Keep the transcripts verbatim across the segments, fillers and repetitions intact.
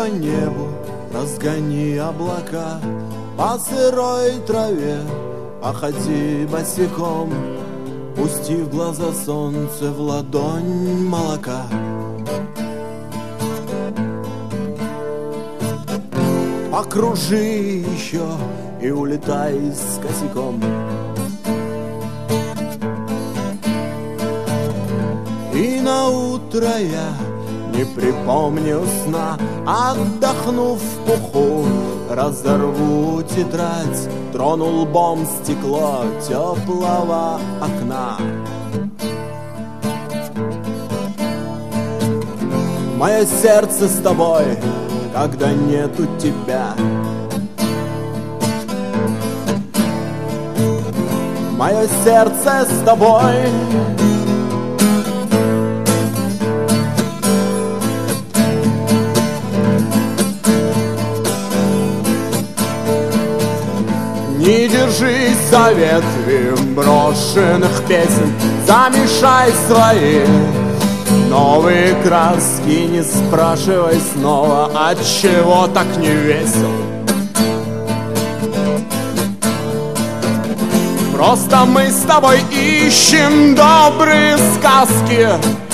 по небу, разгони облака, по сырой траве походи босиком, пусти в глаза солнце, в ладонь молока. Покружи еще и улетай с косяком. И на утро я не припомню сна, отдохнув в пуху, разорву тетрадь, трону лбом стекло теплого окна. Мое сердце с тобой, когда нету тебя. Мое сердце с тобой. Не держись за ветви брошенных песен, замешай свои новые краски, не спрашивай снова, отчего так не весел. Просто мы с тобой ищем добрые сказки.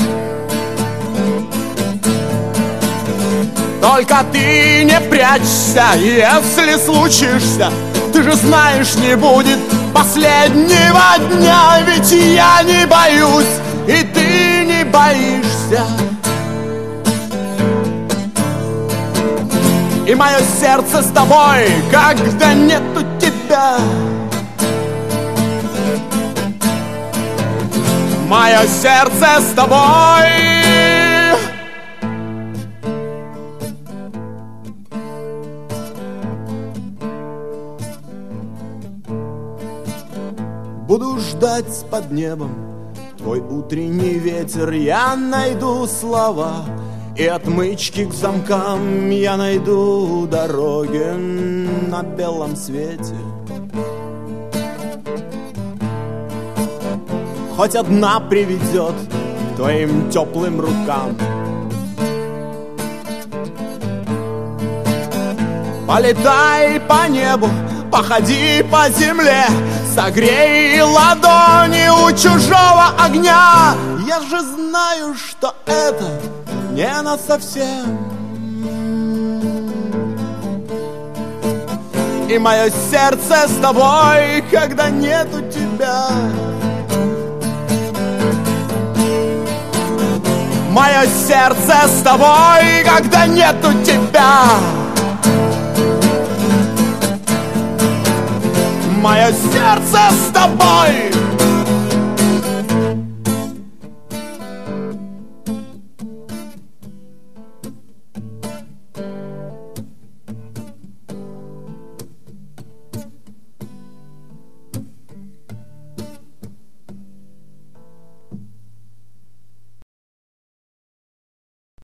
Только ты не прячься, если случишься. Ты же знаешь, не будет последнего дня, ведь я не боюсь, и ты не боишься. И мое сердце с тобой, когда нету тебя. Мое сердце с тобой. Буду ждать под небом твой утренний ветер. Я найду слова и отмычки к замкам. Я найду дороги на белом свете. Хоть одна приведет к твоим теплым рукам. Полетай по небу, походи по земле, согрей ладони у чужого огня. Я же знаю, что это не насовсем. И мое сердце с тобой, когда нету тебя. Мое сердце с тобой, когда нету тебя. Мое сердце с тобой.